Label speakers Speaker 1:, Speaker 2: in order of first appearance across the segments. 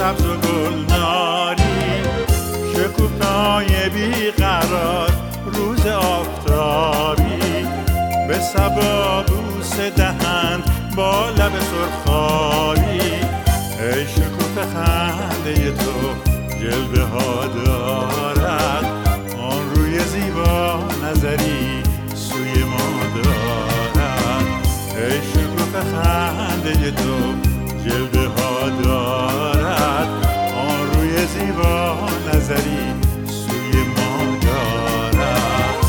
Speaker 1: سبز و گلناری، شکوفه‌های بیقرار روز آفتابی، به صبا بوسه دهند با لب سرخابی. ای شکوفه خنده تو جلوه ها دارد، آن روی زیبا نظری سوی ما دارد. ای شکوفه خنده تو جلوه ها دارد، آن روی زیبا نظری سوی ما دارد.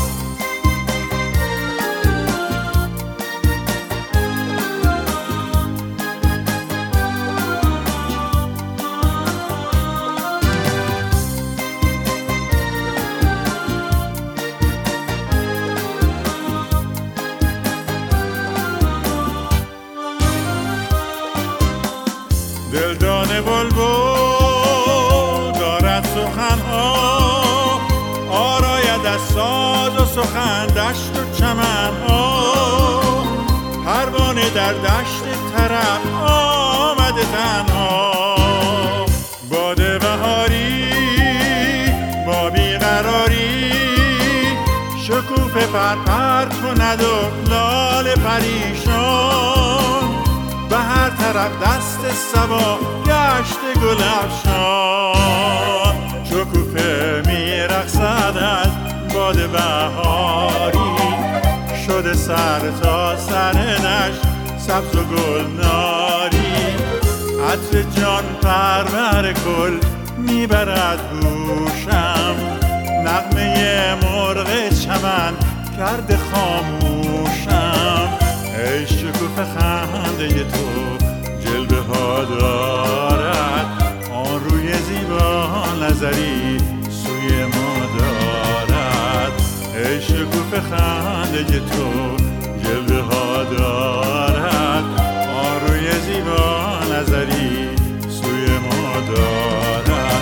Speaker 1: دلدان بلبل دارد سخنها، آراید از ساز و سخن دشت و چمنها. پروانه در دشت طرب آمده تنها، باد بهاری با بیقراری، شکوفه پرپر کند و لاله پریشان. به هر طرف دست صبا گشت گل افشان، شکوفه میرقصد از باد بهاری، شده سر تا سر دشت سبز و گلناری. عطر جان پرور گل میبرد گوشم، نغمه مرغ چمن کرده خاموشم. ای شکوفه خنده تو جلوه ها دارد، آن روی زیبا نظری سوی ما دارد. ای شکوفه خنده تو جلوه ها دارد، آن روی زیبا نظری سوی ما دارد.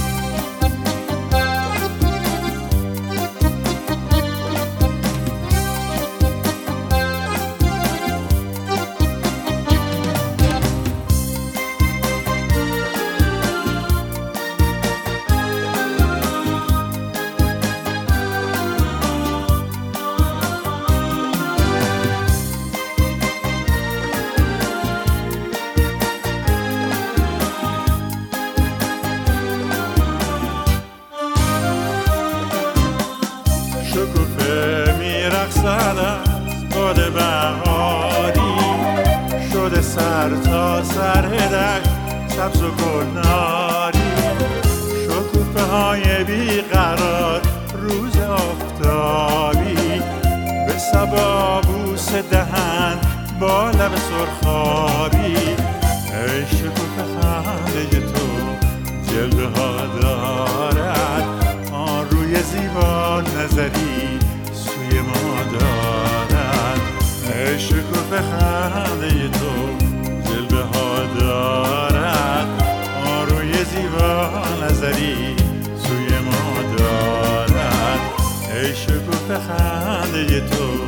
Speaker 1: شکوفه میرقصد از باد بهاری، شده سر تا سر دشت سبز و گلناری. شکوفه های بیقرار روز آفتابی، به صبا بوسه دهند با لب سرخابی. ای شکوفه خنده تو جلوه ها دارد، آن روی زیبا نظری سوی ما دارد. ای شکوفه خنده تو جلوه ها دارد، آن روی زیبا نظری سوی ما دارد. ای شکوفه خنده تو